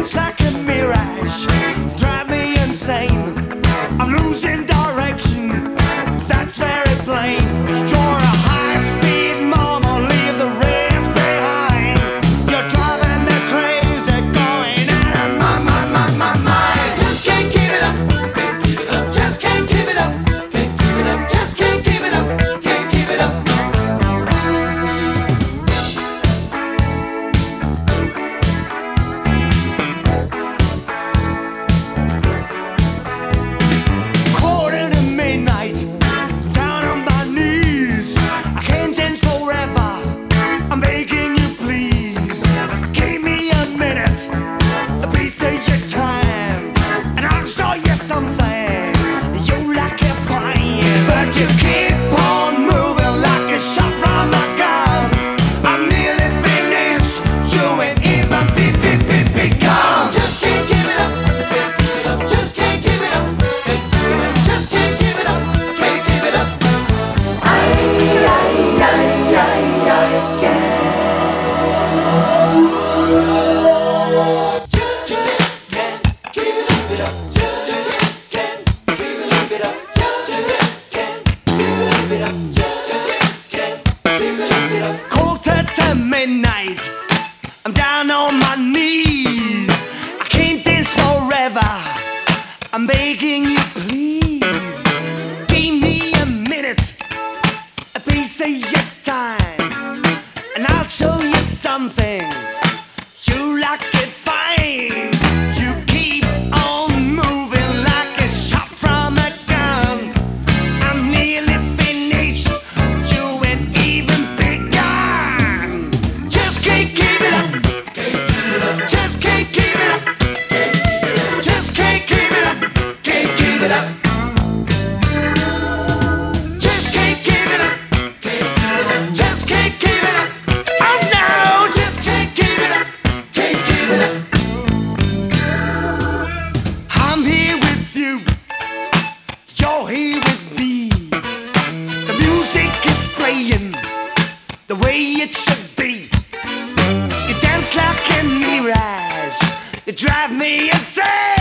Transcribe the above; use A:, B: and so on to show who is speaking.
A: dance like a mirage, drive me insane. I'm losing direction, that's very plain. You're a high-speed mama, leave the rest behind. You're driving me crazy, going out of my mind. Just can't keep it up, just can't keep it up, just can't keep it up, can't keep it up. Quarter to midnight, down on my knees. I can't dance forever, I'm begging you please. Give me a minute, a piece of your time, and I'll show you something you like it fine. But you keep on moving like a shot from a gun. I'm nearly finished, you ain't even begun. Just can't give it up, just can't give it up, just can't give it up, can't give it up. Quarter to midnight, I'm down on my knees. I can't dance forever, I'm begging you please. Give me a minute, a piece of your time, and I'll show you something you like it fine. You keep on moving like a shot from a gun. I'm nearly finished, you ain't even begun. Just can't keep it up, just can't keep it up, just can't keep it up, can't keep it up. Just can't keep it up, just can't keep it up. Oh no, just can't keep it up, can't keep it up. I'm here with you, you're here with me. The music is playing the way it should be. You dance like a mirage, you drive me insane.